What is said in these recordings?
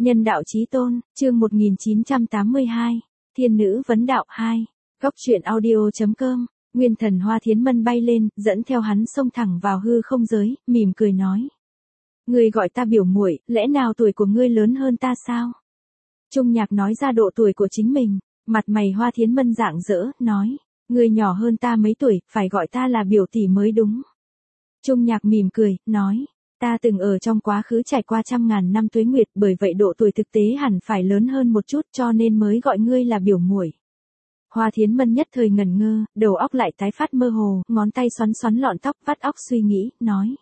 Nhân đạo chí tôn, chương 1982, Thiên nữ vấn đạo 2, Góc truyện audio.com, Nguyên thần Hoa Thiến Mân bay lên, dẫn theo hắn xông thẳng vào hư không giới, mỉm cười nói. Ngươi gọi ta biểu muội, lẽ nào tuổi của ngươi lớn hơn ta sao? Trung Nhạc nói ra độ tuổi của chính mình, mặt mày Hoa Thiến Mân rạng rỡ, nói, ngươi nhỏ hơn ta mấy tuổi, phải gọi ta là biểu tỷ mới đúng. Trung Nhạc mỉm cười, nói, ta từng ở trong quá khứ trải qua trăm ngàn năm tuế nguyệt, bởi vậy độ tuổi thực tế hẳn phải lớn hơn một chút, cho nên mới gọi ngươi là biểu muội. Hoa Thiến Mân nhất thời ngẩn ngơ, đầu óc lại tái phát mơ hồ, ngón tay xoắn xoắn lọn tóc, vắt óc suy nghĩ, nói,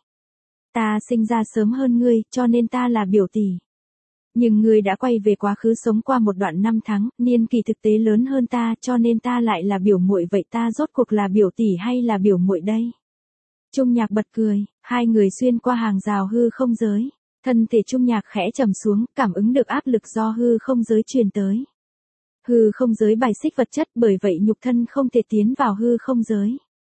ta sinh ra sớm hơn ngươi, cho nên ta là biểu tỷ. Nhưng ngươi đã quay về quá khứ sống qua một đoạn năm tháng, niên kỳ thực tế lớn hơn ta, cho nên ta lại là biểu muội, vậy ta rốt cuộc là biểu tỷ hay là biểu muội đây? Trung Nhạc bật cười, hai người xuyên qua hàng rào hư không giới. Thân thể Trung Nhạc khẽ trầm xuống, cảm ứng được áp lực do hư không giới truyền tới. Hư không giới bài xích vật chất, bởi vậy nhục thân không thể tiến vào hư không giới.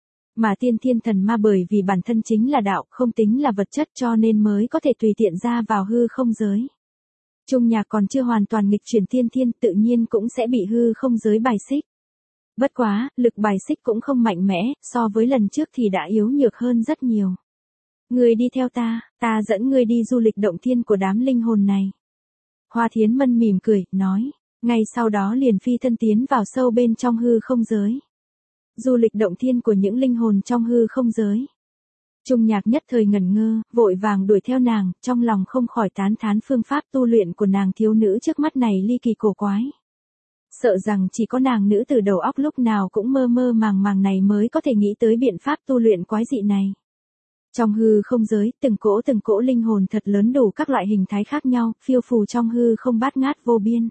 Mà tiên thiên thần ma bởi vì bản thân chính là đạo, không tính là vật chất, cho nên mới có thể tùy tiện ra vào hư không giới. Trung Nhạc còn chưa hoàn toàn nghịch chuyển tiên thiên, tự nhiên cũng sẽ bị hư không giới bài xích. Bất quá, lực bài xích cũng không mạnh mẽ, so với lần trước thì đã yếu nhược hơn rất nhiều. Ngươi đi theo ta dẫn ngươi đi du lịch động thiên của đám linh hồn này. Hoa Thiến Mân mỉm cười, nói, ngay sau đó liền phi thân tiến vào sâu bên trong hư không giới. Du lịch động thiên của những linh hồn trong hư không giới. Trung Nhạc nhất thời ngẩn ngơ, vội vàng đuổi theo nàng, trong lòng không khỏi tán thán phương pháp tu luyện của nàng thiếu nữ trước mắt này ly kỳ cổ quái. Sợ rằng chỉ có nàng nữ từ đầu óc lúc nào cũng mơ mơ màng màng này mới có thể nghĩ tới biện pháp tu luyện quái dị này. Trong hư không giới, từng cỗ linh hồn thật lớn đủ các loại hình thái khác nhau, phiêu phù trong hư không bát ngát vô biên.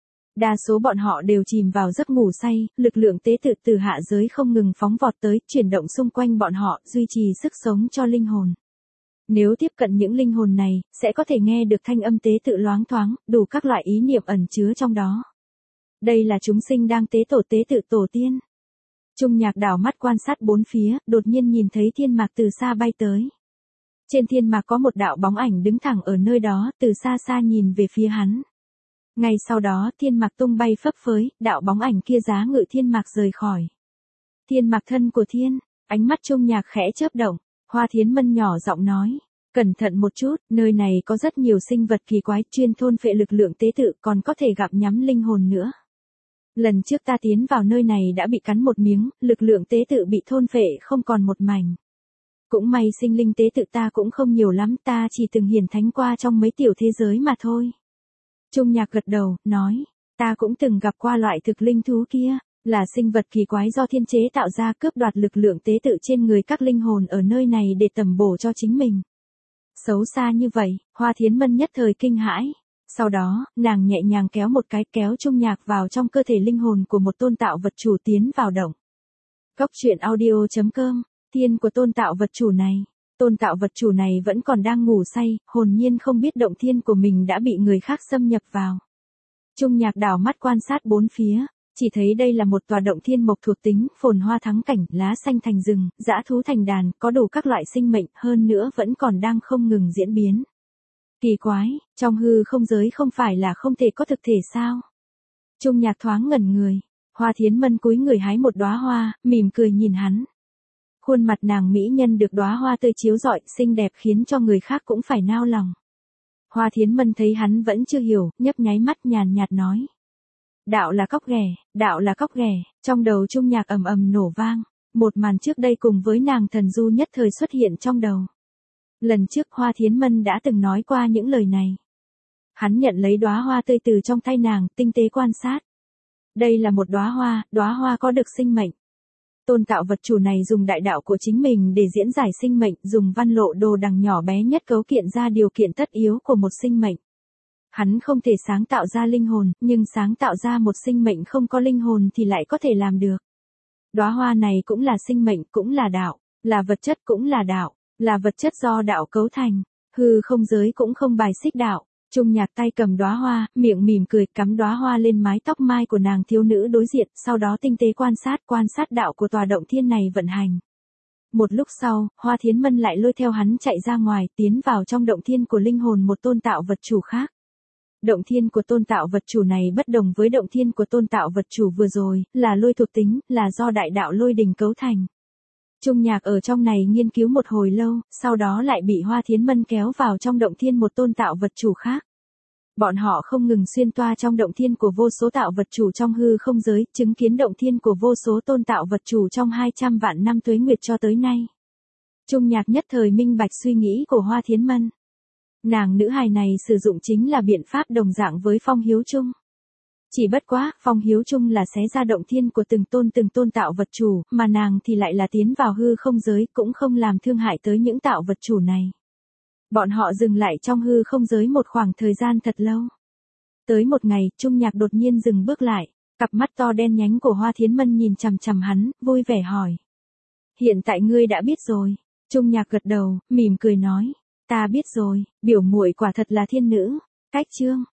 Đa số bọn họ đều chìm vào giấc ngủ say, lực lượng tế tự từ hạ giới không ngừng phóng vọt tới, chuyển động xung quanh bọn họ, duy trì sức sống cho linh hồn. Nếu tiếp cận những linh hồn này, sẽ có thể nghe được thanh âm tế tự loáng thoáng, đủ các loại ý niệm ẩn chứa trong đó. Đây là chúng sinh đang tế tự tổ tiên. Trung Nhạc đảo mắt quan sát bốn phía, đột nhiên nhìn thấy thiên mạc từ xa bay tới. Trên thiên mạc có một đạo bóng ảnh đứng thẳng ở nơi đó, từ xa xa nhìn về phía hắn. Ngay sau đó thiên mạc tung bay phấp phới, đạo bóng ảnh kia giá ngự thiên mạc rời khỏi. Thiên mạc thân của thiên, ánh mắt Trung Nhạc khẽ chớp động, Hoa Thiến Mân nhỏ giọng nói. Cẩn thận một chút, nơi này có rất nhiều sinh vật kỳ quái chuyên thôn phệ lực lượng tế tự, còn có thể gặp nhắm linh hồn nữa. Lần trước ta tiến vào nơi này đã bị cắn một miếng, lực lượng tế tự bị thôn phệ không còn một mảnh. Cũng may sinh linh tế tự ta cũng không nhiều lắm, ta chỉ từng hiển thánh qua trong mấy tiểu thế giới mà thôi. Trung Nhạc gật đầu, nói, ta cũng từng gặp qua loại thực linh thú kia, là sinh vật kỳ quái do thiên chế tạo ra cướp đoạt lực lượng tế tự trên người các linh hồn ở nơi này để tầm bổ cho chính mình. Xấu xa như vậy, Hoa Thiến Mân nhất thời kinh hãi. Sau đó, nàng nhẹ nhàng kéo một cái, kéo Trung Nhạc vào trong cơ thể linh hồn của một tôn tạo vật chủ tiến vào động. Góc truyện audio.com, thiên của tôn tạo vật chủ này. Tôn tạo vật chủ này vẫn còn đang ngủ say, hồn nhiên không biết động thiên của mình đã bị người khác xâm nhập vào. Trung Nhạc đảo mắt quan sát bốn phía, chỉ thấy đây là một tòa động thiên mộc thuộc tính, phồn hoa thắng cảnh, lá xanh thành rừng, dã thú thành đàn, có đủ các loại sinh mệnh, hơn nữa vẫn còn đang không ngừng diễn biến. Kỳ quái, trong hư không giới không phải là không thể có thực thể sao? Trung Nhạc thoáng ngẩn người, Hoa Thiến Mân cúi người hái một đóa hoa, mỉm cười nhìn hắn. Khuôn mặt nàng mỹ nhân được đóa hoa tươi chiếu rọi, xinh đẹp khiến cho người khác cũng phải nao lòng. Hoa Thiến Mân thấy hắn vẫn chưa hiểu, nhấp nháy mắt nhàn nhạt nói. Đạo là cóc ghẻ, trong đầu Trung Nhạc ầm ầm nổ vang, một màn trước đây cùng với nàng thần du nhất thời xuất hiện trong đầu. Lần trước Hoa Thiến Mân đã từng nói qua những lời này. Hắn nhận lấy đóa hoa tươi từ trong tay nàng, tinh tế quan sát. Đây là một đóa hoa có được sinh mệnh. Tôn tạo vật chủ này dùng đại đạo của chính mình để diễn giải sinh mệnh, dùng văn lộ đồ đằng nhỏ bé nhất cấu kiện ra điều kiện tất yếu của một sinh mệnh. Hắn không thể sáng tạo ra linh hồn, nhưng sáng tạo ra một sinh mệnh không có linh hồn thì lại có thể làm được. Đóa hoa này cũng là sinh mệnh, cũng là đạo, là vật chất cũng là đạo, là vật chất do đạo cấu thành. Hư không giới cũng không bài xích đạo. Trung Nhạc tay cầm đóa hoa, miệng mỉm cười, cắm đóa hoa lên mái tóc mai của nàng thiếu nữ đối diện, sau đó tinh tế quan sát đạo của tòa động thiên này vận hành. Một lúc sau, Hoa Thiến Mân lại lôi theo hắn chạy ra ngoài, tiến vào trong động thiên của linh hồn một tôn tạo vật chủ khác. Động thiên của tôn tạo vật chủ này bất đồng với động thiên của tôn tạo vật chủ vừa rồi, là lôi thuộc tính, là do đại đạo lôi đình cấu thành. Trung Nhạc ở trong này nghiên cứu một hồi lâu, sau đó lại bị Hoa Thiến Mân kéo vào trong động thiên một tôn tạo vật chủ khác. Bọn họ không ngừng xuyên toa trong động thiên của vô số tạo vật chủ trong hư không giới, chứng kiến động thiên của vô số tôn tạo vật chủ trong 200 vạn năm tuế nguyệt cho tới nay. Trung Nhạc nhất thời minh bạch suy nghĩ của Hoa Thiến Mân. Nàng nữ hài này sử dụng chính là biện pháp đồng dạng với Phong Hiếu Trung. Chỉ bất quá, Phong Hiếu Trung là xé ra động thiên của từng tôn tạo vật chủ, mà nàng thì lại là tiến vào hư không giới, cũng không làm thương hại tới những tạo vật chủ này. Bọn họ dừng lại trong hư không giới một khoảng thời gian thật lâu. Tới một ngày, Trung Nhạc đột nhiên dừng bước lại, cặp mắt to đen nhánh của Hoa Thiến Mân nhìn chằm chằm hắn, vui vẻ hỏi. Hiện tại ngươi đã biết rồi. Trung Nhạc gật đầu, mỉm cười nói. Ta biết rồi, biểu muội quả thật là thiên nữ. Cách chương.